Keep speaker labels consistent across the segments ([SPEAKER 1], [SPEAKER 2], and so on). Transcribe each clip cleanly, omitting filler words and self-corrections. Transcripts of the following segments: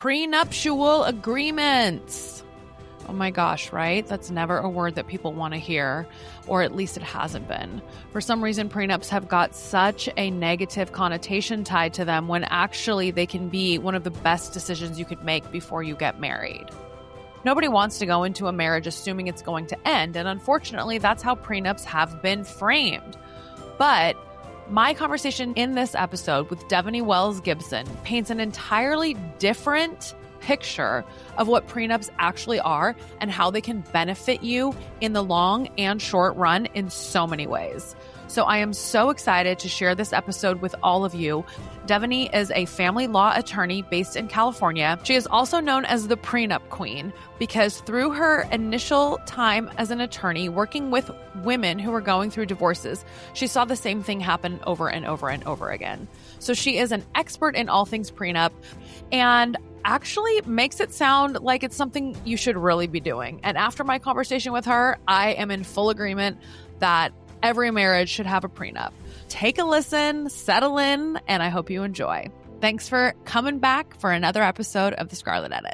[SPEAKER 1] Prenuptial agreements. Oh my gosh, right? That's never a word that people want to hear, or at least it hasn't been. For some reason, prenups have got such a negative connotation tied to them when actually they can be one of the best decisions you could make before you get married. Nobody wants to go into a marriage assuming it's going to end, and unfortunately, that's how prenups have been framed. But my conversation in this episode with Devaney Wells Gibson paints an entirely different picture of what prenups actually are and how they can benefit you in the long and short run in so many ways. So I am so excited to share this episode with all of you. Devaney is a family law attorney based in California. She is also known as the prenup queen because through her initial time as an attorney working with women who were going through divorces, she saw the same thing happen over and over and over again. So she is an expert in all things prenup and actually makes it sound like it's something you should really be doing. And after my conversation with her, I am in full agreement that every marriage should have a prenup. Take a listen, settle in, and I hope you enjoy. Thanks for coming back for another episode of The Scarlet Edit.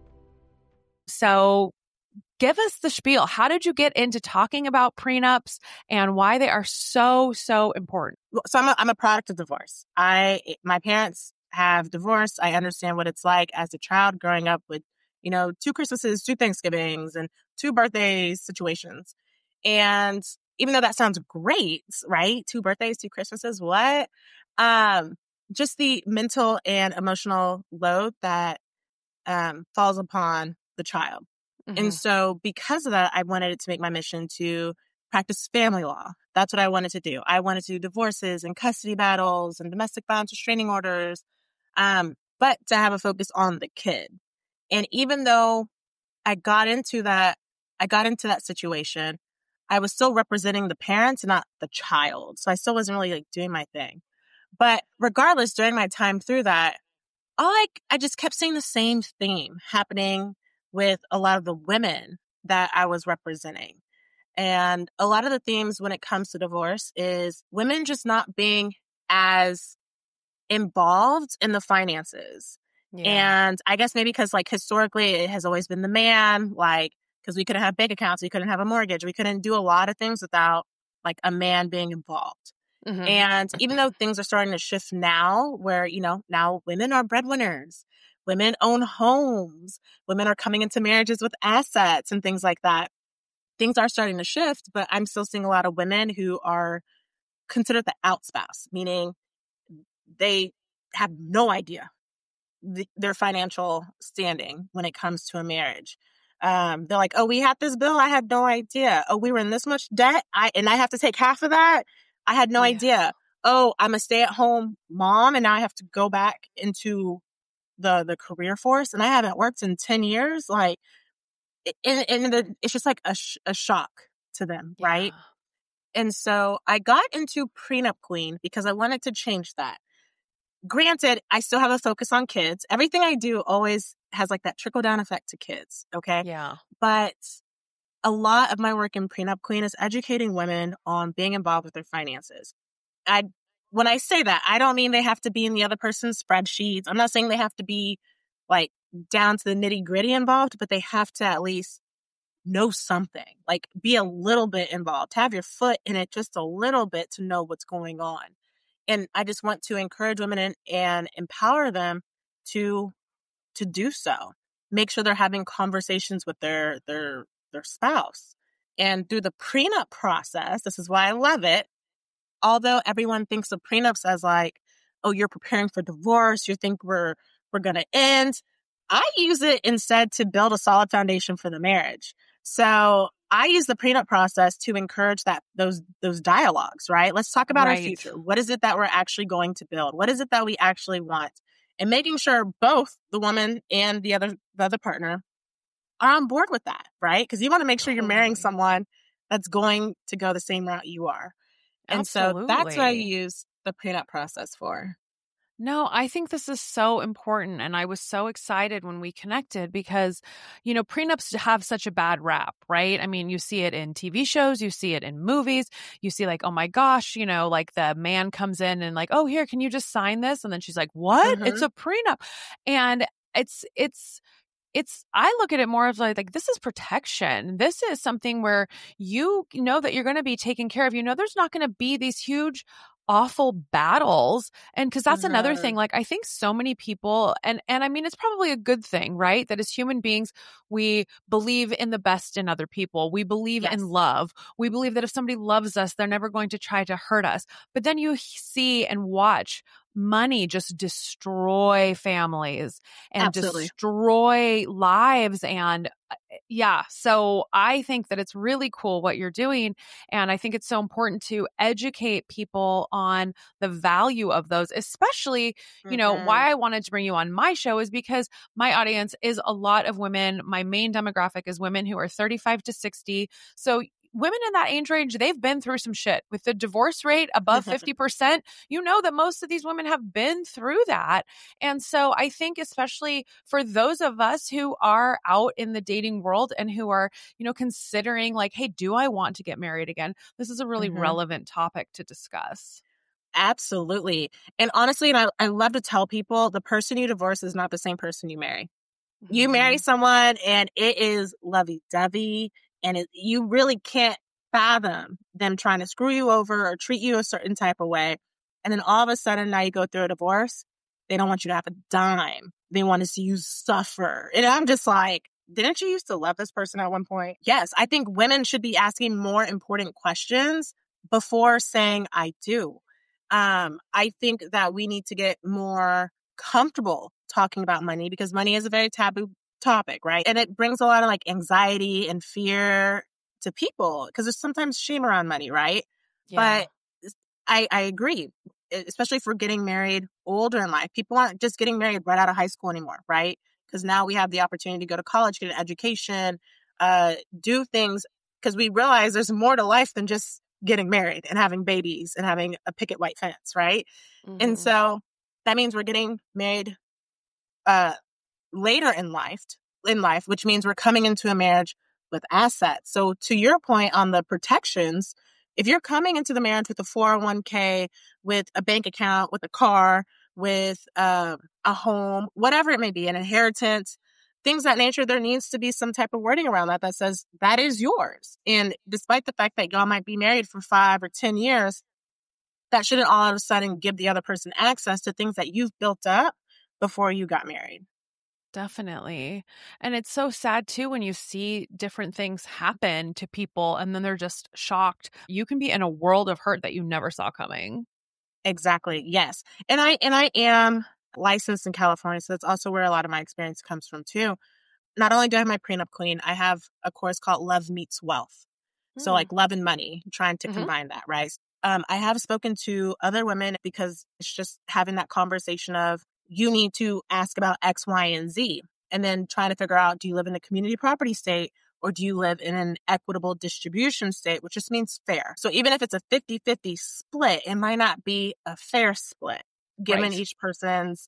[SPEAKER 1] So give us the spiel. How did you get into talking about prenups and why they are so, so important?
[SPEAKER 2] So I'm a product of divorce. My parents have divorced. I understand what it's like as a child growing up with, 2 Christmases, 2 Thanksgivings, and 2 birthdays situations. And even though that sounds great, right? 2 birthdays, 2 Christmases, what? Just the mental and emotional load that falls upon the child. Mm-hmm. And so because of that, I wanted it to make my mission to practice family law. That's what I wanted to do. I wanted to do divorces and custody battles and domestic violence restraining orders, but to have a focus on the kid. And even though I got into that situation, I was still representing the parents, not the child. So I still wasn't really doing my thing. But regardless, during my time through that, I just kept seeing the same theme happening with a lot of the women that I was representing. And a lot of the themes when it comes to divorce is women just not being as involved in the finances. Yeah. And I guess maybe because historically it has always been the man, because we couldn't have bank accounts, we couldn't have a mortgage, we couldn't do a lot of things without a man being involved. Mm-hmm. And even though things are starting to shift now where, now women are breadwinners, women own homes, women are coming into marriages with assets and things like that. Things are starting to shift, but I'm still seeing a lot of women who are considered the out spouse, meaning they have no idea their financial standing when it comes to a marriage. They're like, oh, we had this bill. I had no idea. Oh, we were in this much debt. I have to take half of that. I had no idea. Oh, I'm a stay-at-home mom and now I have to go back into the career force and I haven't worked in 10 years. It's just a shock to them, right? And so I got into Prenup Queen because I wanted to change that. Granted, I still have a focus on kids. Everything I do always has that trickle-down effect to kids, okay?
[SPEAKER 1] Yeah.
[SPEAKER 2] But a lot of my work in Prenup Queen is educating women on being involved with their finances. When I say that, I don't mean they have to be in the other person's spreadsheets. I'm not saying they have to be down to the nitty-gritty involved, but they have to at least know something, be a little bit involved, have your foot in it just a little bit to know what's going on. And I just want to encourage women and empower them to do so. Make sure they're having conversations with their spouse. And through the prenup process, this is why I love it. Although everyone thinks of prenups as oh, you're preparing for divorce, you think we're going to end. I use it instead to build a solid foundation for the marriage. So I use the prenup process to encourage those dialogues, right? Let's talk about our future. What is it that we're actually going to build? What is it that we actually want? And making sure both the woman and the other partner are on board with that, right? Because you want to make sure you're marrying someone that's going to go the same route you are. And so that's what I use the prenup process for.
[SPEAKER 1] No, I think this is so important. And I was so excited when we connected because, prenups have such a bad rap, right? I mean, you see it in TV shows, you see it in movies, you see oh my gosh, the man comes in and oh, here, can you just sign this? And then she's like, what? Mm-hmm. It's a prenup. And I look at it more of like this is protection. This is something where you know that you're going to be taken care of. You know, there's not going to be these huge, awful battles. And because that's another thing, like I think so many people, and I mean, it's probably a good thing, right? That as human beings, we believe in the best in other people. We believe in love. We believe that if somebody loves us, they're never going to try to hurt us. But then you see and watch money just destroy families and destroy lives. And yeah, so I think that it's really cool what you're doing. And I think it's so important to educate people on the value of those, especially, you know, why I wanted to bring you on my show is because my audience is a lot of women. My main demographic is women who are 35 to 60. So women in that age range, they've been through some shit. With the divorce rate above 50%, you know that most of these women have been through that. And so I think especially for those of us who are out in the dating world and who are, you know, considering like, hey, do I want to get married again? This is a really relevant topic to discuss.
[SPEAKER 2] Absolutely. And honestly, and I love to tell people the person you divorce is not the same person you marry. You marry someone and it is lovey-dovey. And you really can't fathom them trying to screw you over or treat you a certain type of way. And then all of a sudden, now you go through a divorce. They don't want you to have a dime. They want to see you suffer. And I'm just like, didn't you used to love this person at one point? Yes, I think women should be asking more important questions before saying I do. I think that we need to get more comfortable talking about money because money is a very taboo topic, right? And it brings a lot of like anxiety and fear to people because there's sometimes shame around money, right? Yeah. But I agree, especially if we're getting married older in life. People aren't just getting married right out of high school anymore, right? Because now we have the opportunity to go to college, get an education, do things because we realize there's more to life than just getting married and having babies and having a picket white fence, right? And so that means we're getting married later in life, which means we're coming into a marriage with assets. So to your point on the protections, if you're coming into the marriage with a 401k, with a bank account, with a car, with a home, whatever it may be, an inheritance, things of that nature, there needs to be some type of wording around that says that is yours. And despite the fact that y'all might be married for 5 or 10 years, that shouldn't all of a sudden give the other person access to things that you've built up before you got married.
[SPEAKER 1] Definitely. And it's so sad too when you see different things happen to people and then they're just shocked. You can be in a world of hurt that you never saw coming.
[SPEAKER 2] Exactly. Yes. And I am licensed in California, so that's also where a lot of my experience comes from too. Not only do I have my prenup queen, I have a course called Love Meets Wealth. So like love and money, trying to combine that, right? I have spoken to other women because it's just having that conversation of you need to ask about X, Y, and Z, and then trying to figure out, do you live in a community property state or do you live in an equitable distribution state, which just means fair. So even if it's a 50-50 split, it might not be a fair split given each person's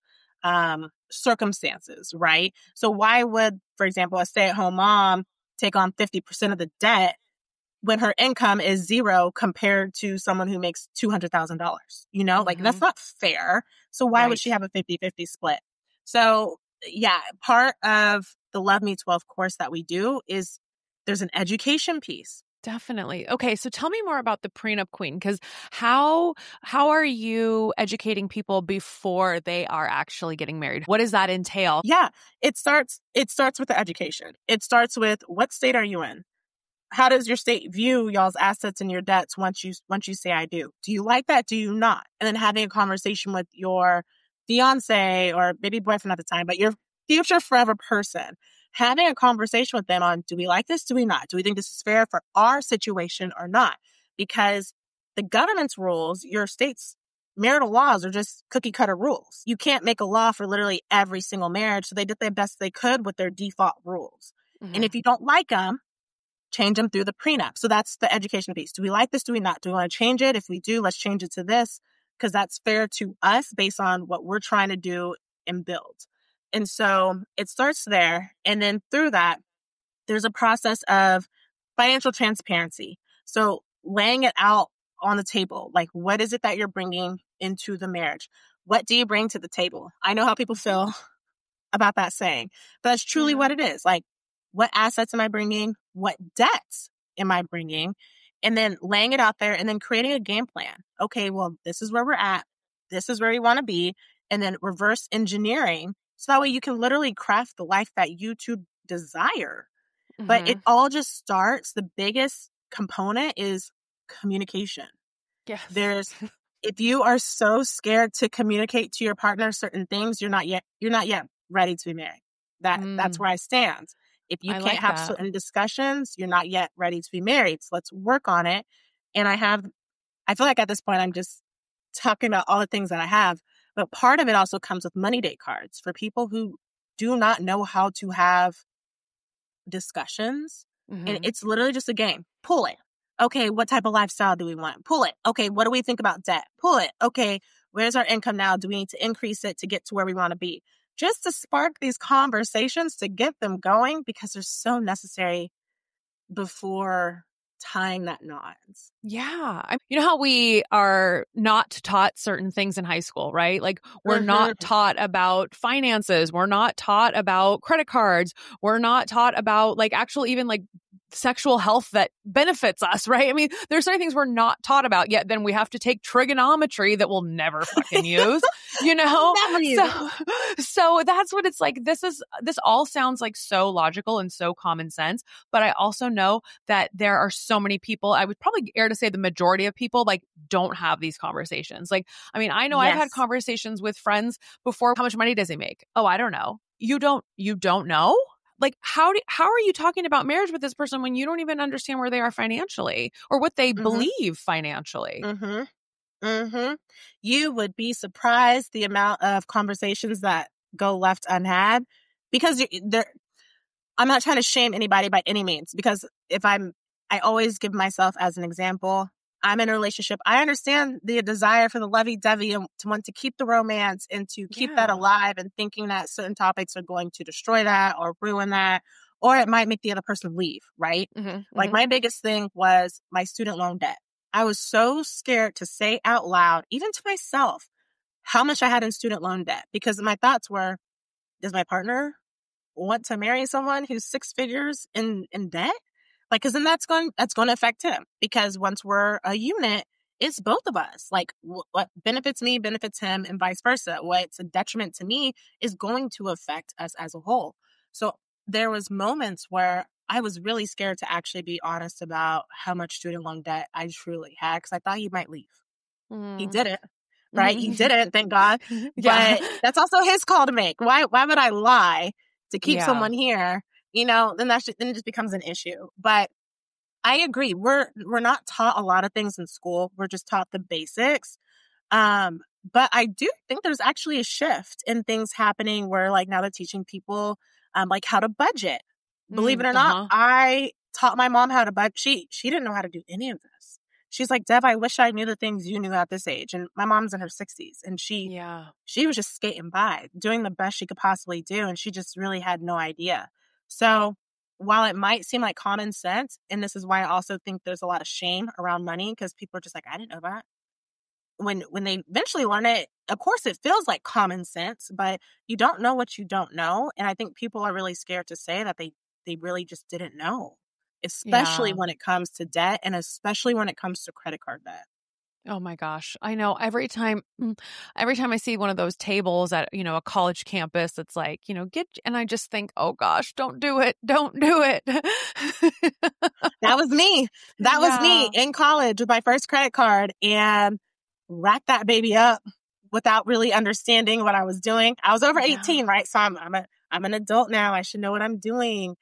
[SPEAKER 2] circumstances, right? So why would, for example, a stay-at-home mom take on 50% of the debt when her income is zero compared to someone who makes $200,000, you know, like that's not fair. So why would she have a 50-50 split? So yeah, part of the Love Meets Wealth course that we do is there's an education piece.
[SPEAKER 1] Definitely. Okay. So tell me more about the prenup queen, because how are you educating people before they are actually getting married? What does that entail?
[SPEAKER 2] Yeah, it starts with the education. It starts with what state are you in? How does your state view y'all's assets and your debts once you say I do? Do you like that? Do you not? And then having a conversation with your fiance or maybe boyfriend at the time, but your future forever person, having a conversation with them on, do we like this? Do we not? Do we think this is fair for our situation or not? Because the government's rules, your state's marital laws are just cookie cutter rules. You can't make a law for literally every single marriage. So they did the best they could with their default rules. And if you don't like them, change them through the prenup. So that's the education piece. Do we like this? Do we not? Do we want to change it? If we do, let's change it to this because that's fair to us based on what we're trying to do and build. And so it starts there. And then through that, there's a process of financial transparency. So laying it out on the table, like what is it that you're bringing into the marriage? What do you bring to the table? I know how people feel about that saying, but that's truly what it is. Like, what assets am I bringing? What debts am I bringing? And then laying it out there and then creating a game plan. Okay, well, this is where we're at. This is where we want to be. And then reverse engineering. So that way you can literally craft the life that you two desire. But it all just starts, the biggest component is communication.
[SPEAKER 1] Yes.
[SPEAKER 2] If you are so scared to communicate to your partner certain things, you're not yet ready to be married. That's where I stand. If you can't have certain discussions, you're not yet ready to be married. So let's work on it. And I feel like at this point, I'm just talking about all the things that I have, but part of it also comes with money date cards for people who do not know how to have discussions. And it's literally just a game. Pull it. Okay, what type of lifestyle do we want? Pull it. Okay, what do we think about debt? Pull it. Okay, where's our income now? Do we need to increase it to get to where we want to be? Just to spark these conversations, to get them going, because they're so necessary before tying that knot.
[SPEAKER 1] Yeah. You know how we are not taught certain things in high school, right? Like we're not taught about finances. We're not taught about credit cards. We're not taught about like actual even like sexual health that benefits us, right? I mean, there's certain things we're not taught about, yet then we have to take trigonometry that we'll never fucking use, you know?
[SPEAKER 2] Never use.
[SPEAKER 1] So that's what it's like. This all sounds like so logical and so common sense, but I also know that there are so many people, I would probably dare to say the majority of people like don't have these conversations. Like, I mean, I know I've had conversations with friends before. How much money does he make? Oh, I don't know. You don't know? Like, how are you talking about marriage with this person when you don't even understand where they are financially or what they believe financially?
[SPEAKER 2] You would be surprised the amount of conversations that go left unhad, because I'm not trying to shame anybody by any means, because I always give myself as an example. I'm in a relationship. I understand the desire for the lovey-dovey and to want to keep the romance and to keep that alive, and thinking that certain topics are going to destroy that or ruin that, or it might make the other person leave, right? Like my biggest thing was my student loan debt. I was so scared to say out loud, even to myself, how much I had in student loan debt, because my thoughts were, does my partner want to marry someone who's six figures in debt? Like, cause then that's going to affect him, because once we're a unit, it's both of us. Like what benefits me benefits him, and vice versa. What's a detriment to me is going to affect us as a whole. So there was moments where I was really scared to actually be honest about how much student loan debt I truly had, because I thought he might leave. He didn't, right? He didn't, thank God. But that's also his call to make. Why would I lie to keep someone here? You know, then it just becomes an issue. But I agree. We're not taught a lot of things in school. We're just taught the basics. But I do think there's actually a shift in things happening where like now they're teaching people like how to budget. Believe it or not, I taught my mom how to budget. She didn't know how to do any of this. She's like, Dev, I wish I knew the things you knew at this age. And my mom's in her 60s, and she was just skating by, doing the best she could possibly do. And she just really had no idea. So while it might seem like common sense, and this is why I also think there's a lot of shame around money, because people are just like, I didn't know that. When they eventually learn it, of course, it feels like common sense, but you don't know what you don't know. And I think people are really scared to say that they really just didn't know, especially when it comes to debt, and especially when it comes to credit card debt.
[SPEAKER 1] Oh my gosh. I know every time I see one of those tables at, you know, a college campus, it's like, you know, and I just think, oh gosh, don't do it. Don't do it.
[SPEAKER 2] That was me. That was me in college with my first credit card, and racked that baby up without really understanding what I was doing. I was over 18, right? So I'm an adult now. I should know what I'm doing.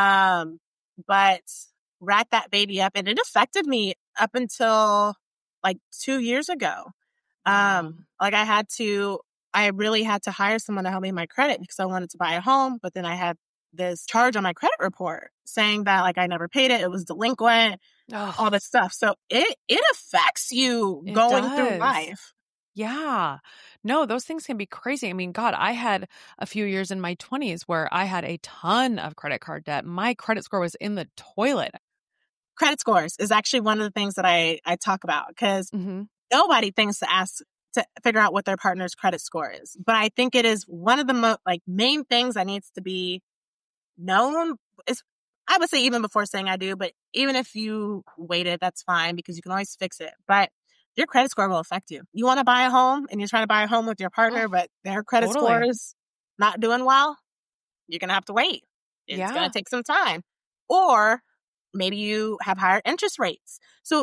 [SPEAKER 2] But racked that baby up, and it affected me up until like 2 years ago. Like I really had to hire someone to help me with my credit, because I wanted to buy a home, but then I had this charge on my credit report saying that like I never paid it. It was delinquent, all this stuff. So it affects you going through life.
[SPEAKER 1] Yeah. No, those things can be crazy. I mean, God, I had a few years in my 20s where I had a ton of credit card debt. My credit score was in the toilet.
[SPEAKER 2] Credit scores is actually one of the things that I talk about, because nobody thinks to ask to figure out what their partner's credit score is. But I think it is one of the main things that needs to be known. Is, I would say even before saying I do, but even if you waited, that's fine because you can always fix it. But your credit score will affect you. You want to buy a home and you're trying to buy a home with your partner, but their credit score is not doing well, you're going to have to wait. It's going to take some time. Or maybe you have higher interest rates. So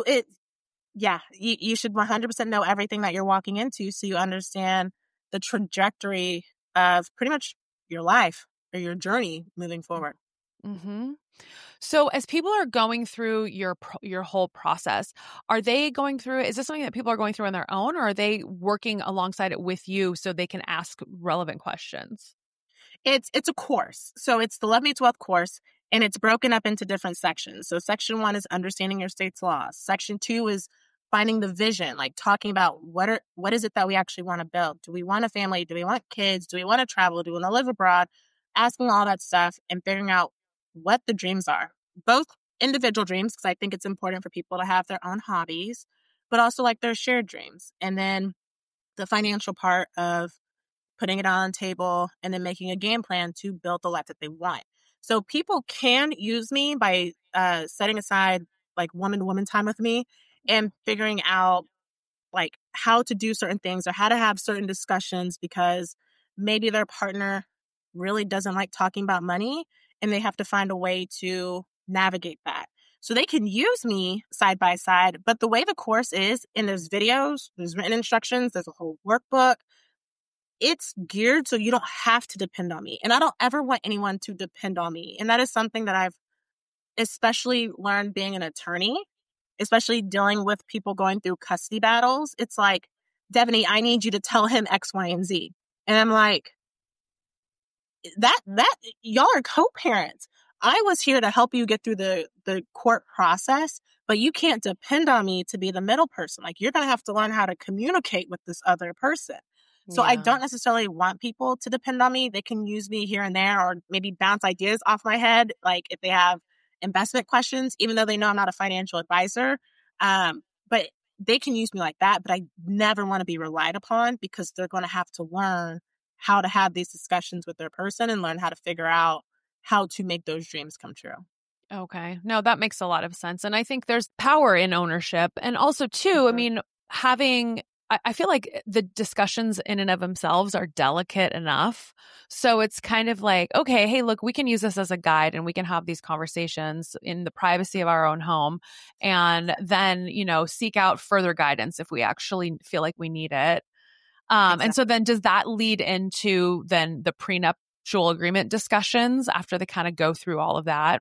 [SPEAKER 2] you should 100% know everything that you're walking into so you understand the trajectory of pretty much your life or your journey moving forward.
[SPEAKER 1] Mm-hmm. So as people are going through your whole process, are they going through, is this something that people are going through on their own, or are they working alongside it with you so they can ask relevant questions?
[SPEAKER 2] It's a course. So it's the Love Meets Wealth course, and it's broken up into different sections. So section 1 is understanding your state's laws. Section 2 is finding the vision, like talking about what is it that we actually want to build? Do we want a family? Do we want kids? Do we want to travel? Do we want to live abroad? Asking all that stuff and figuring out what the dreams are, both individual dreams, because I think it's important for people to have their own hobbies, but also like their shared dreams. And then the financial part of putting it on the table and then making a game plan to build the life that they want. So people can use me by setting aside like woman-to-woman time with me and figuring out like how to do certain things or how to have certain discussions because maybe their partner really doesn't like talking about money and they have to find a way to navigate that. So they can use me side by side, but the way the course is, and there's videos, there's written instructions, there's a whole workbook, it's geared so you don't have to depend on me. And I don't ever want anyone to depend on me. And that is something that I've especially learned being an attorney, especially dealing with people going through custody battles. It's like, Devaney, I need you to tell him X, Y, and Z. And I'm like, that y'all are co-parents. I was here to help you get through the court process, but you can't depend on me to be the middle person. Like, you're going to have to learn how to communicate with this other person. So I don't necessarily want people to depend on me. They can use me here and there or maybe bounce ideas off my head. Like if they have investment questions, even though they know I'm not a financial advisor, but they can use me like that. But I never want to be relied upon because they're going to have to learn how to have these discussions with their person and learn how to figure out how to make those dreams come true.
[SPEAKER 1] Okay. No, that makes a lot of sense. And I think there's power in ownership. And also too, I mean, I feel like the discussions in and of themselves are delicate enough. So it's kind of like, okay, hey, look, we can use this as a guide and we can have these conversations in the privacy of our own home and then, seek out further guidance if we actually feel like we need it. Exactly. And so then does that lead into then the prenuptial agreement discussions after they kind of go through all of that?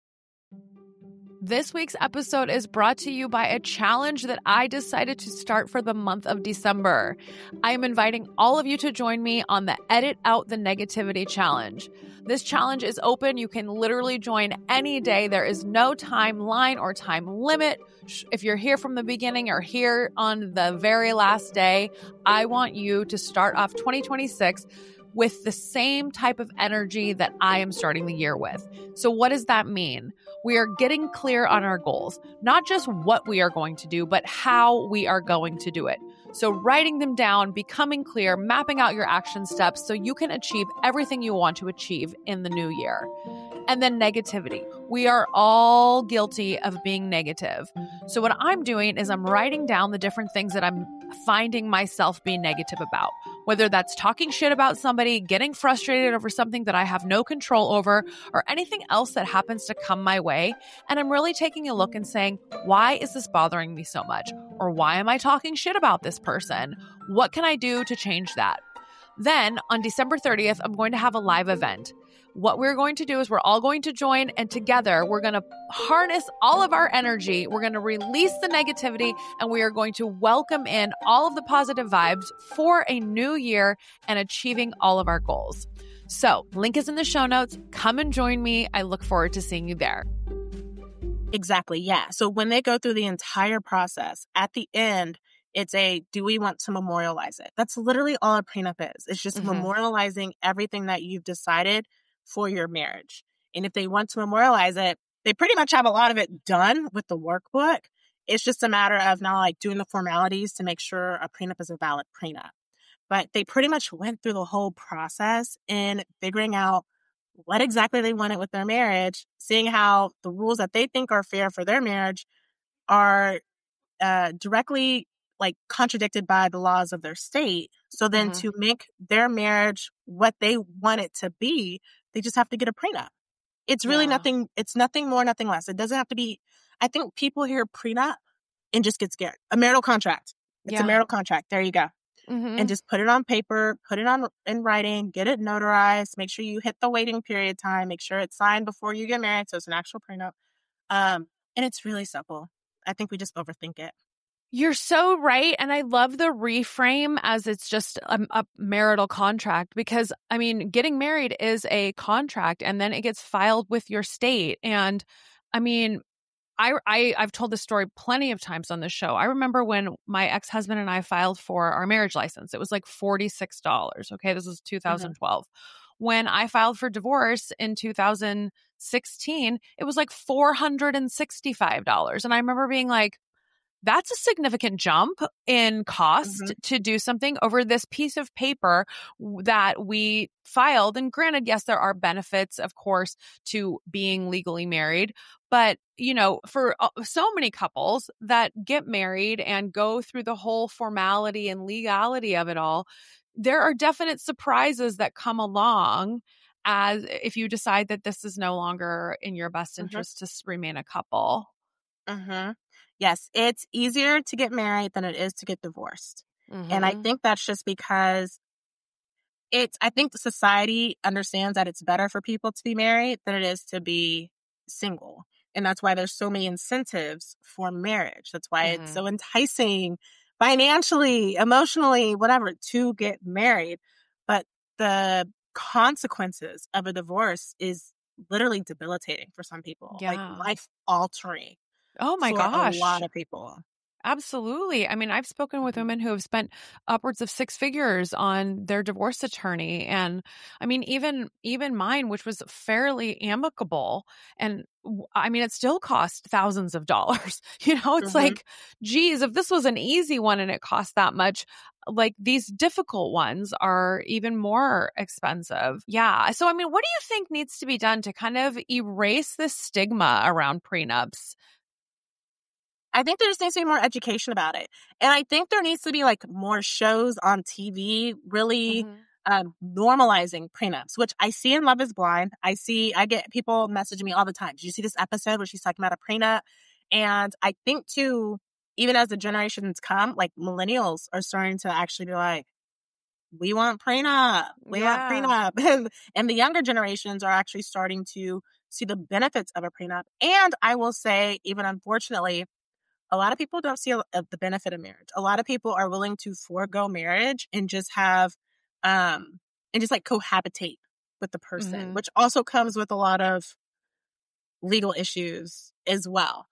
[SPEAKER 1] This week's episode is brought to you by a challenge that I decided to start for the month of December. I am inviting all of you to join me on the Edit Out the Negativity Challenge. This challenge is open. You can literally join any day. There is no timeline or time limit. If you're here from the beginning or here on the very last day, I want you to start off 2026 with the same type of energy that I am starting the year with. So what does that mean? We are getting clear on our goals, not just what we are going to do, but how we are going to do it. So writing them down, becoming clear, mapping out your action steps so you can achieve everything you want to achieve in the new year. And then negativity. We are all guilty of being negative. So what I'm doing is I'm writing down the different things that I'm finding myself being negative about, whether that's talking shit about somebody, getting frustrated over something that I have no control over, or anything else that happens to come my way. And I'm really taking a look and saying, why is this bothering me so much? Or why am I talking shit about this person? What can I do to change that? Then on December 30th, I'm going to have a live event. What we're going to do is we're all going to join, and together we're going to harness all of our energy. We're going to release the negativity, and we are going to welcome in all of the positive vibes for a new year and achieving all of our goals. So, link is in the show notes. Come and join me. I look forward to seeing you there.
[SPEAKER 2] Exactly. Yeah. So when they go through the entire process, at the end, it's do we want to memorialize it? That's literally all a prenup is. It's just memorializing everything that you've decided for your marriage. And if they want to memorialize it, they pretty much have a lot of it done with the workbook. It's just a matter of now like doing the formalities to make sure a prenup is a valid prenup. But they pretty much went through the whole process in figuring out what exactly they wanted with their marriage, seeing how the rules that they think are fair for their marriage are directly like contradicted by the laws of their state. So then to make their marriage what they want it to be, they just have to get a prenup. It's really nothing. It's nothing more, nothing less. It doesn't have to be. I think people hear prenup and just get scared. A marital contract. It's a marital contract. There you go. And just put it on paper, put it on in writing, get it notarized, make sure you hit the waiting period time, make sure it's signed before you get married. So it's an actual prenup. And it's really simple. I think we just overthink it.
[SPEAKER 1] You're so right. And I love the reframe as it's just a marital contract because, I mean, getting married is a contract and then it gets filed with your state. And I mean, I've told this story plenty of times on the show. I remember when my ex-husband and I filed for our marriage license. It was like $46. Okay. This was 2012. When I filed for divorce in 2016, it was like $465. And I remember being like, that's a significant jump in cost to do something over this piece of paper that we filed. And granted, yes, there are benefits, of course, to being legally married. But, you know, for so many couples that get married and go through the whole formality and legality of it all, there are definite surprises that come along as if you decide that this is no longer in your best interest to remain a couple.
[SPEAKER 2] Yes, it's easier to get married than it is to get divorced. And I think that's just because I think the society understands that it's better for people to be married than it is to be single. And that's why there's so many incentives for marriage. That's why it's so enticing financially, emotionally, whatever, to get married. But the consequences of a divorce is literally debilitating for some people, like life altering.
[SPEAKER 1] Oh my gosh.
[SPEAKER 2] A lot of people.
[SPEAKER 1] Absolutely. I mean, I've spoken with women who have spent upwards of 6 figures on their divorce attorney. And I mean, even mine, which was fairly amicable. And I mean, it still cost thousands of dollars. You know, it's like, geez, if this was an easy one and it cost that much, like these difficult ones are even more expensive. Yeah. So, I mean, what do you think needs to be done to kind of erase this stigma around prenups?
[SPEAKER 2] I think there just needs to be more education about it. And I think there needs to be like more shows on TV really normalizing prenups, which I see in Love is Blind. I get people messaging me all the time. Did you see this episode where she's talking about a prenup? And I think too, even as the generations come, like millennials are starting to actually be like, we want prenup. We want prenup. And the younger generations are actually starting to see the benefits of a prenup. And I will say, even unfortunately, a lot of people don't see the benefit of marriage. A lot of people are willing to forego marriage and just have, and just like cohabitate with the person, which also comes with a lot of legal issues as well.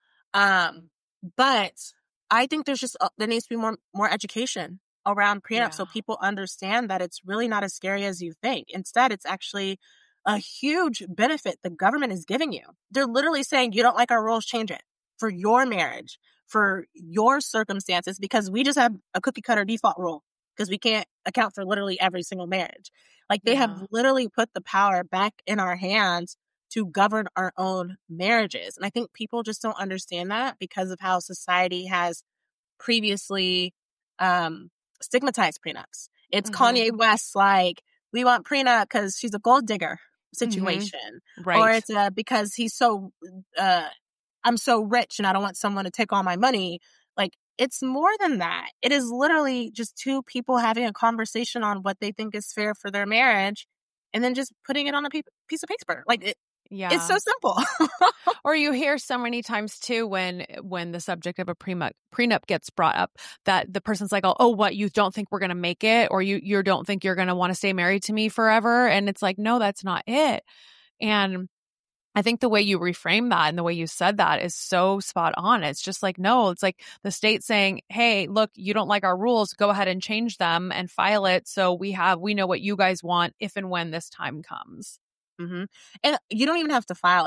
[SPEAKER 2] But I think there needs to be more education around prenup so people understand that it's really not as scary as you think. Instead, it's actually a huge benefit the government is giving you. They're literally saying, you don't like our rules, change it for your marriage, for your circumstances, because we just have a cookie cutter default rule because we can't account for literally every single marriage. Like they have literally put the power back in our hands to govern our own marriages. And I think people just don't understand that because of how society has previously stigmatized prenups. It's Kanye West, like, we want prenup because she's a gold digger situation.
[SPEAKER 1] Right.
[SPEAKER 2] Or it's because he's so, I'm so rich and I don't want someone to take all my money. Like, it's more than that. It is literally just two people having a conversation on what they think is fair for their marriage and then just putting it on a piece of paper. Like, it's so simple.
[SPEAKER 1] Or you hear so many times too when the subject of a prenup gets brought up that the person's like, oh, what, you don't think we're going to make it? Or you don't think you're going to want to stay married to me forever? And it's like, no, that's not it. And I think the way you reframe that and the way you said that is so spot on. It's just like, no, it's like the state saying, hey, look, you don't like our rules, go ahead and change them and file it. So we know what you guys want if and when this time comes.
[SPEAKER 2] And you don't even have to file it.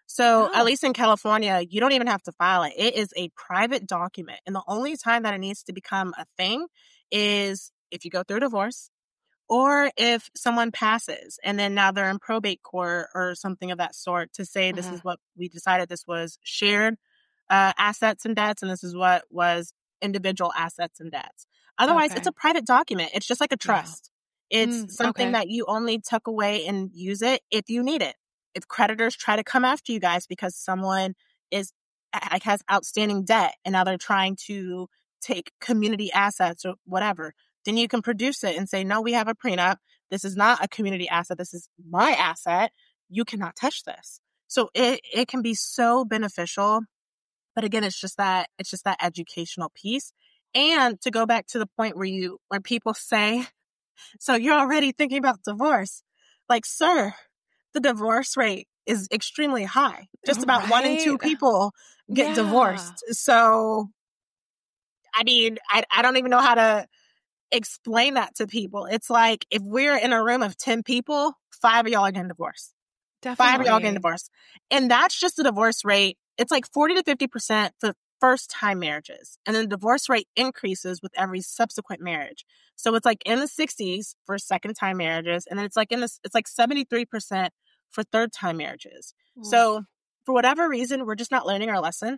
[SPEAKER 2] So
[SPEAKER 1] Oh.
[SPEAKER 2] at least in California, you don't even have to file it. It is a private document. And the only time that it needs to become a thing is if you go through divorce or if someone passes and then now they're in probate court or something of that sort to say this is what we decided, this was shared assets and debts, and this is what was individual assets and debts. Otherwise,
[SPEAKER 1] Okay.
[SPEAKER 2] it's a private document. It's just like a
[SPEAKER 1] Yeah.
[SPEAKER 2] trust. It's something
[SPEAKER 1] Okay.
[SPEAKER 2] that you only tuck away and use it if you need it. If creditors try to come after you guys because someone is has outstanding debt and now they're trying to take community assets or whatever, then you can produce it and say, no, we have a prenup. This is not a community asset. This is my asset. You cannot touch this. So it can be so beneficial. But again, it's just that educational piece. And to go back to the point where people say, so you're already thinking about divorce. Like, sir, the divorce rate is extremely high. Just about 1 in 2
[SPEAKER 1] Right.
[SPEAKER 2] people get
[SPEAKER 1] Yeah.
[SPEAKER 2] divorced. So, I mean, I don't even know how to explain that to people. It's like if we're in a room of 10 people, 5 of y'all are getting divorced. 5 of y'all getting
[SPEAKER 1] Definitely.
[SPEAKER 2] divorced. And that's just the divorce rate. It's like 40 to 50% for first time marriages. And then the divorce rate increases with every subsequent marriage. So it's like in the 60s for second time marriages. And then it's like it's like 73% for third time marriages. So for whatever reason, we're just not learning our lesson.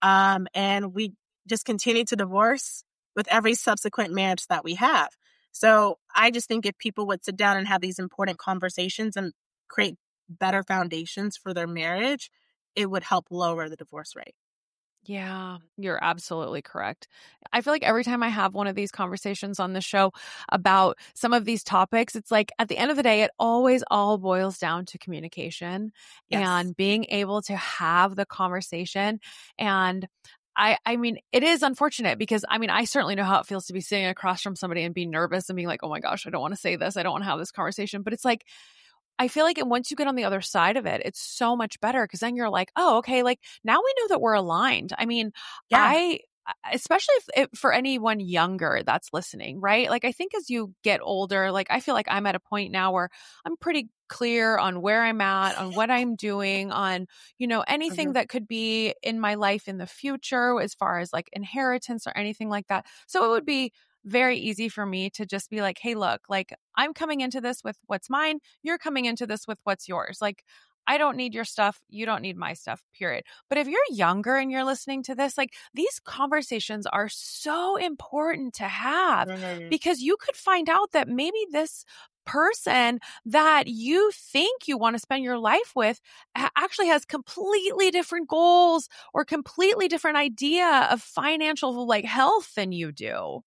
[SPEAKER 2] And we just continue to divorce with every subsequent marriage that we have. So I just think if people would sit down and have these important conversations and create better foundations for their marriage, it would help lower the divorce rate.
[SPEAKER 1] Yeah, you're absolutely correct. I feel like every time I have one of these conversations on the show about some of these topics, it's like at the end of the day, it always all boils down to communication and being able to have the conversation. And I mean, it is unfortunate because I mean, I certainly know how it feels to be sitting across from somebody and be nervous and being like, oh my gosh, I don't want to say this. I don't want to have this conversation. But it's like, I feel like once you get on the other side of it, it's so much better because then you're like, oh, okay, like now we know that we're aligned. I mean,
[SPEAKER 2] Yeah.
[SPEAKER 1] especially if for anyone younger that's listening, right? Like I think as you get older, like I feel like I'm at a point now where I'm pretty clear on where I'm at, on what I'm doing, on, anything that could be in my life in the future as far as like inheritance or anything like that. So it would be very easy for me to just be like, hey, look, like I'm coming into this with what's mine. You're coming into this with what's yours. Like, I don't need your stuff. You don't need my stuff, period. But if you're younger and you're listening to this, like these conversations are so important to have because you could find out that maybe this person that you think you want to spend your life with actually has completely different goals or completely different idea of financial like health than you do.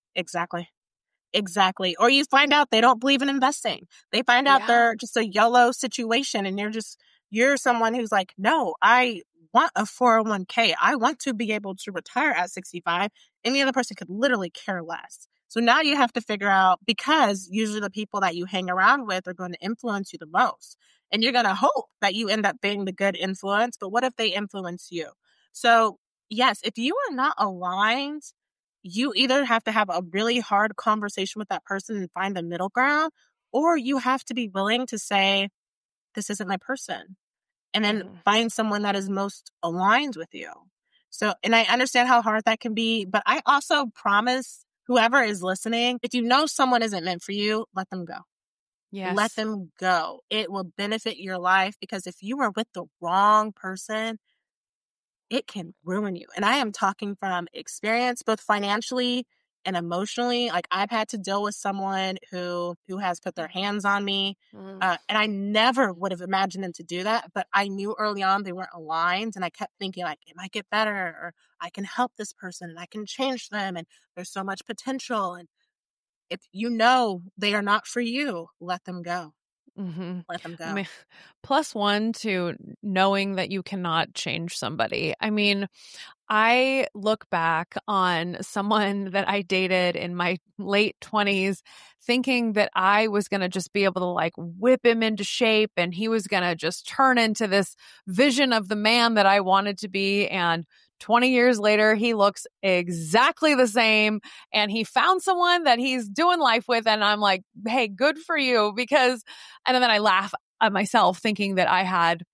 [SPEAKER 2] Exactly. Or you find out they don't believe in investing. They find out they're just a YOLO situation and you're someone who's like, no, I want a 401k. I want to be able to retire at 65. And the other person could literally care less. So now you have to figure out, because usually the people that you hang around with are going to influence you the most. And you're going to hope that you end up being the good influence. But what if they influence you? So yes, if you are not aligned, you either have to have a really hard conversation with that person and find the middle ground, or you have to be willing to say, this isn't my person, and then find someone that is most aligned with you. So, and I understand how hard that can be, but I also promise whoever is listening, if you know someone isn't meant for you, let them go.
[SPEAKER 1] Yes.
[SPEAKER 2] Let them go. It will benefit your life, because if you are with the wrong person, it can ruin you. And I am talking from experience, both financially and emotionally. Like I've had to deal with someone who has put their hands on me. And I never would have imagined them to do that. But I knew early on they weren't aligned. And I kept thinking like, it might get better, or I can help this person and I can change them. And there's so much potential. And if you know they are not for you, let them go. Let them go.
[SPEAKER 1] I mean, +1 to knowing that you cannot change somebody. I mean, I look back on someone that I dated in my late 20s thinking that I was going to just be able to like whip him into shape and he was going to just turn into this vision of the man that I wanted to be. And 20 years later, he looks exactly the same and he found someone that he's doing life with. And I'm like, hey, good for you. And then I laugh at myself thinking that I had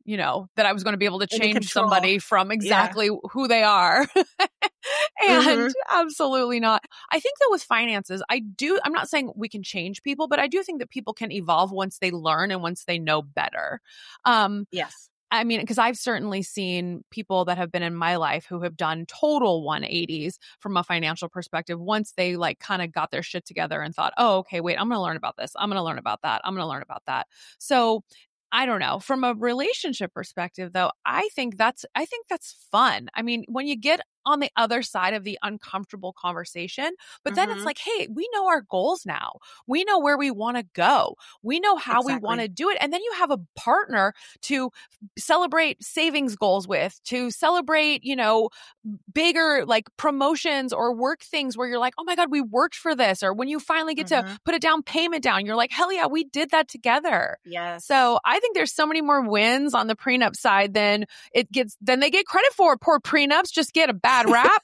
[SPEAKER 1] that I was going to be able to
[SPEAKER 2] Any
[SPEAKER 1] change
[SPEAKER 2] control.
[SPEAKER 1] somebody from exactly who they are. And absolutely not. I think that with finances, I'm not saying we can change people, but I do think that people can evolve once they learn and once they know better.
[SPEAKER 2] Yes.
[SPEAKER 1] I mean, because I've certainly seen people that have been in my life who have done total 180s from a financial perspective once they like kind of got their shit together and thought, oh, okay, wait, I'm going to learn about this. I'm going to learn about that. I'm going to learn about that. So I don't know. From a relationship perspective, though, I think that's fun. I mean, when you get on the other side of the uncomfortable conversation, but then it's like, hey, we know our goals now. We know where we want to go. We know how we want to do it. And then you have a partner to celebrate savings goals with, to celebrate, bigger like promotions or work things where you're like, oh my God, we worked for this. Or when you finally get to put a down payment down, you're like, hell yeah, we did that together.
[SPEAKER 2] Yes.
[SPEAKER 1] So I think there's so many more wins on the prenup side than they get credit for. Poor prenups just get a bad rap.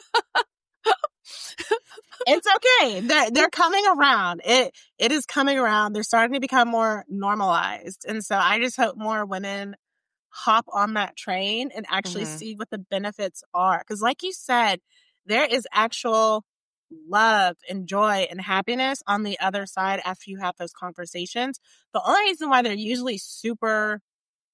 [SPEAKER 2] It's okay. They're coming around. It is coming around. They're starting to become more normalized. And so I just hope more women hop on that train and actually see what the benefits are. Because like you said, there is actual love and joy and happiness on the other side after you have those conversations. The only reason why they're usually super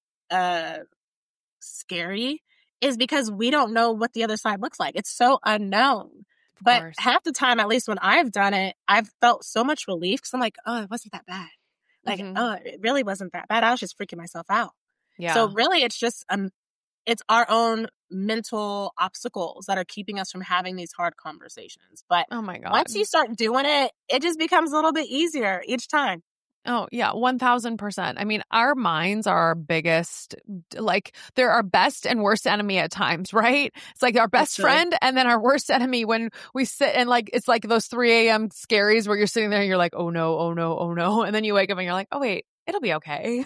[SPEAKER 2] scary is because we don't know what the other side looks like. It's so unknown. But half the time, at least when I've done it, I've felt so much relief because I'm like, oh, it wasn't that bad. Like, oh, it really wasn't that bad. I was just freaking myself out. Yeah. So really, it's just it's our own mental obstacles that are keeping us from having these hard conversations. But
[SPEAKER 1] oh my God,
[SPEAKER 2] once you start doing it, it just becomes a little bit easier each time.
[SPEAKER 1] Oh, yeah, 1000%. I mean, our minds are our biggest, like, they're our best and worst enemy at times, right? It's like our best friend and then our worst enemy when we sit and, like, it's like those 3 a.m. scaries where you're sitting there and you're like, oh no, oh no, oh no. And then you wake up and you're like, oh, wait, it'll be okay.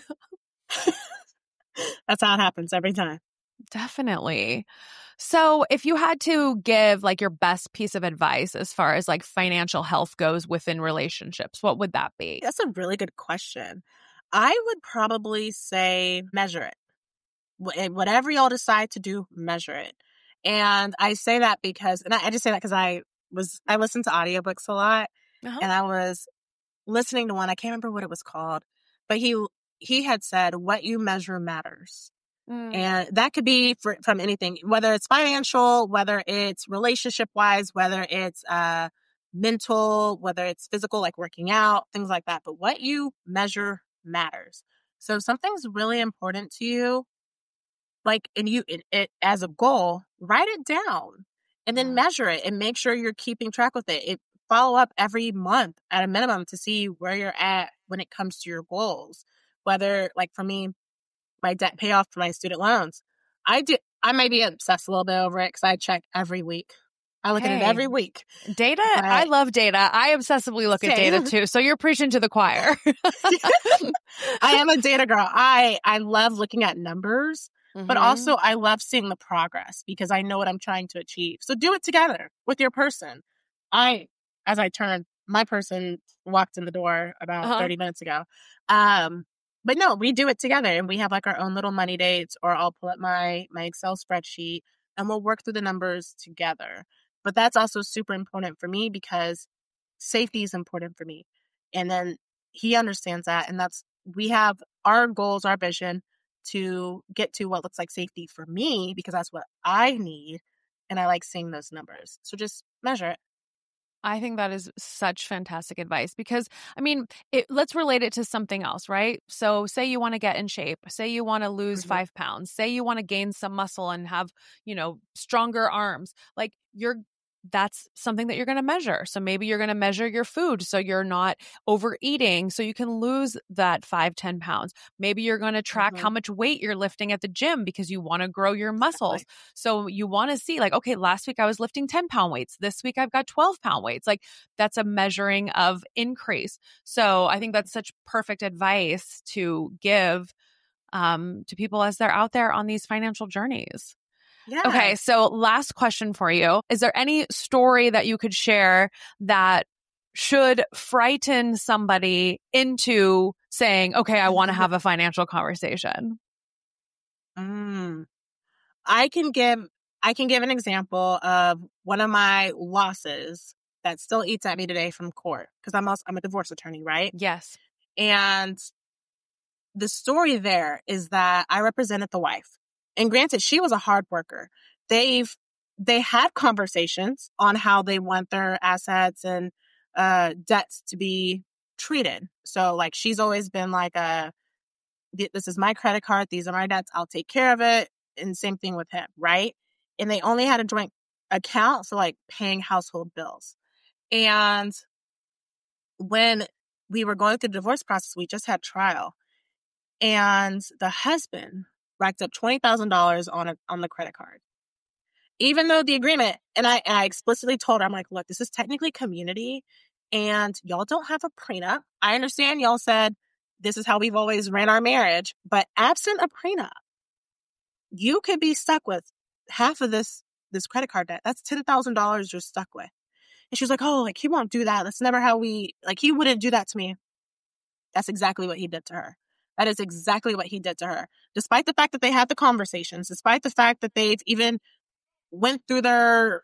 [SPEAKER 2] That's how it happens every time.
[SPEAKER 1] Definitely. So if you had to give like your best piece of advice as far as like financial health goes within relationships, what would that be?
[SPEAKER 2] That's a really good question. I would probably say measure it. Whatever y'all decide to do, measure it. And I say that because, and I just say that because I listened to audiobooks a lot and I was listening to one, I can't remember what it was called, but he had said, what you measure matters. And that could be from anything, whether it's financial, whether it's relationship wise, whether it's mental, whether it's physical, like working out, things like that. But what you measure matters. So if something's really important to you, like, and it as a goal, write it down and then measure it and make sure you're keeping track with it. Follow up every month at a minimum to see where you're at when it comes to your goals. Whether, like for me, my debt payoff for my student loans. I might be obsessed a little bit over it because I check every week. I look at it every week.
[SPEAKER 1] Data? I love data. I obsessively look at data too. So you're preaching to the choir.
[SPEAKER 2] I am a data girl. I love looking at numbers, but also I love seeing the progress because I know what I'm trying to achieve. So do it together with your person. My person walked in the door about 30 minutes ago. But no, we do it together and we have like our own little money dates, or I'll pull up my Excel spreadsheet and we'll work through the numbers together. But that's also super important for me because safety is important for me. And then he understands that. And we have our goals, our vision to get to what looks like safety for me because that's what I need. And I like seeing those numbers. So just measure it.
[SPEAKER 1] I think that is such fantastic advice because, I mean, let's relate it to something else, right? So say you want to get in shape. Say you want to lose 5 pounds. Say you want to gain some muscle and have, stronger arms. Like that's something that you're going to measure. So maybe you're going to measure your food so you're not overeating so you can lose that 5-10 pounds. Maybe you're going to track how much weight you're lifting at the gym because you want to grow your muscles. So you want to see like, okay, last week I was lifting 10-pound weights. This week I've got 12-pound weights. Like that's a measuring of increase. So I think that's such perfect advice to give to people as they're out there on these financial journeys.
[SPEAKER 2] Yeah.
[SPEAKER 1] Okay, so last question for you. Is there any story that you could share that should frighten somebody into saying, okay, I want to have a financial conversation?
[SPEAKER 2] Mm. I can give an example of one of my losses that still eats at me today from court, because I'm a divorce attorney, right?
[SPEAKER 1] Yes.
[SPEAKER 2] And the story there is that I represented the wife. And granted, she was a hard worker. They had conversations on how they want their assets and debts to be treated. So like, she's always been like this is my credit card, these are my debts, I'll take care of it. And same thing with him, right? And they only had a joint account for like paying household bills. And when we were going through the divorce process, we just had trial. And the husband racked up $20,000 on the credit card. Even though the agreement, and I explicitly told her, I'm like, look, this is technically community and y'all don't have a prenup. I understand y'all said this is how we've always ran our marriage, but absent a prenup, you could be stuck with half of this credit card debt. That's $10,000 you're stuck with. And she was like, oh, like, he won't do that. That's never how he wouldn't do that to me. That's exactly what he did to her. That is exactly what he did to her. Despite the fact that they had the conversations, despite the fact that they've even went through their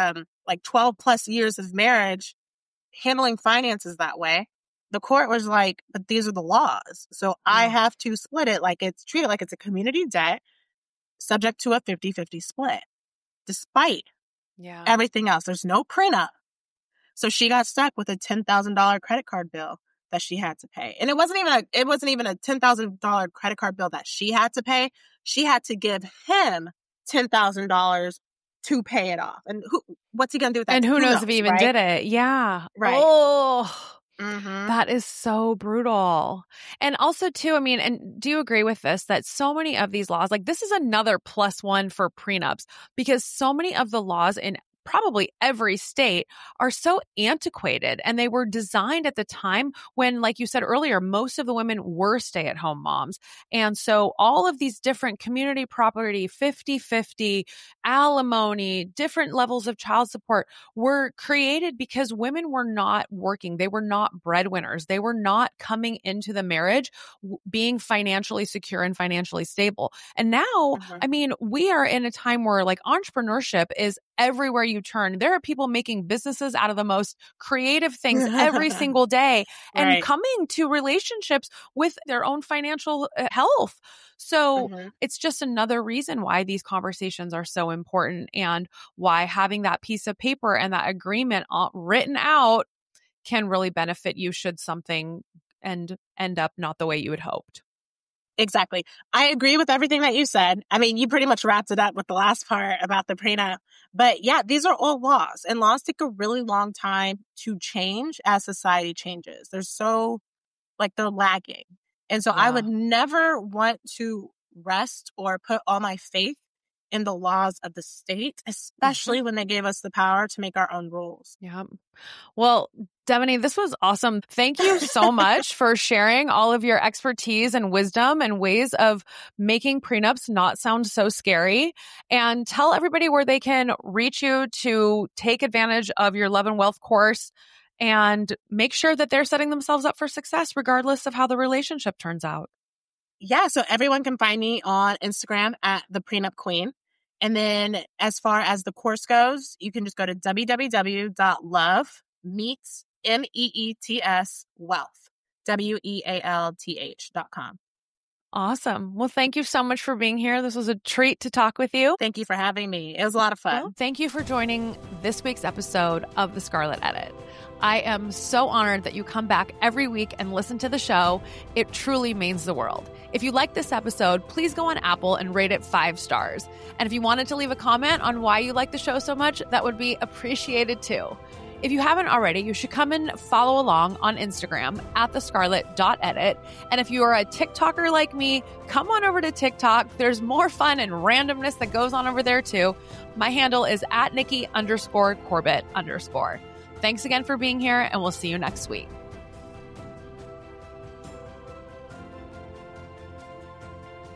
[SPEAKER 2] 12 plus years of marriage handling finances that way, the court was like, but these are the laws. So I have to split it like it's treated like it's a community debt subject to a 50-50 split, despite everything else. There's no prenup. So she got stuck with a $10,000 credit card bill that she had to pay. And it wasn't even a $10,000 credit card bill that she had to pay. She had to give him $10,000 to pay it off. And what's he going to do with that?
[SPEAKER 1] And who knows if he even did it? Yeah.
[SPEAKER 2] Right.
[SPEAKER 1] Oh, that is so brutal. And also too, I mean, and do you agree with this, that so many of these laws, like this is another +1 for prenups, because so many of the laws in probably every state are so antiquated, and they were designed at the time when, like you said earlier, most of the women were stay-at-home moms. And so all of these different community property, 50-50, alimony, different levels of child support were created because women were not working. They were not breadwinners. They were not coming into the marriage being financially secure and financially stable. And now, I mean, we are in a time where like entrepreneurship is everywhere you turn. There are people making businesses out of the most creative things every single day and coming to relationships with their own financial health. So it's just another reason why these conversations are so important, and why having that piece of paper and that agreement written out can really benefit you should something end up not the way you had hoped.
[SPEAKER 2] Exactly. I agree with everything that you said. I mean, you pretty much wrapped it up with the last part about the prenup. But yeah, these are all laws, and laws take a really long time to change as society changes. They're lagging. And so I would never want to rest or put all my faith in the laws of the state, especially when they gave us the power to make our own rules.
[SPEAKER 1] Yeah. Well, Devaney, this was awesome. Thank you so much for sharing all of your expertise and wisdom and ways of making prenups not sound so scary. And tell everybody where they can reach you to take advantage of your Love and Wealth course, and make sure that they're setting themselves up for success regardless of how the relationship turns out.
[SPEAKER 2] Yeah, so everyone can find me on Instagram at The Prenup Queen. And then as far as the course goes, you can just go to www.lovemeets wealth.com.
[SPEAKER 1] Awesome. Well, thank you so much for being here. This was a treat to talk with you.
[SPEAKER 2] Thank you for having me. It was a lot of fun.
[SPEAKER 1] Well, thank you for joining this week's episode of The Scarlet Edit. I am so honored that you come back every week and listen to the show. It truly means the world. If you like this episode, please go on Apple and rate it 5 stars. And if you wanted to leave a comment on why you like the show so much, that would be appreciated too. If you haven't already, you should come and follow along on Instagram at thescarlet.edit. And if you are a TikToker like me, come on over to TikTok. There's more fun and randomness that goes on over there too. My handle is at Nikki_Corbett_. Thanks again for being here, and we'll see you next week.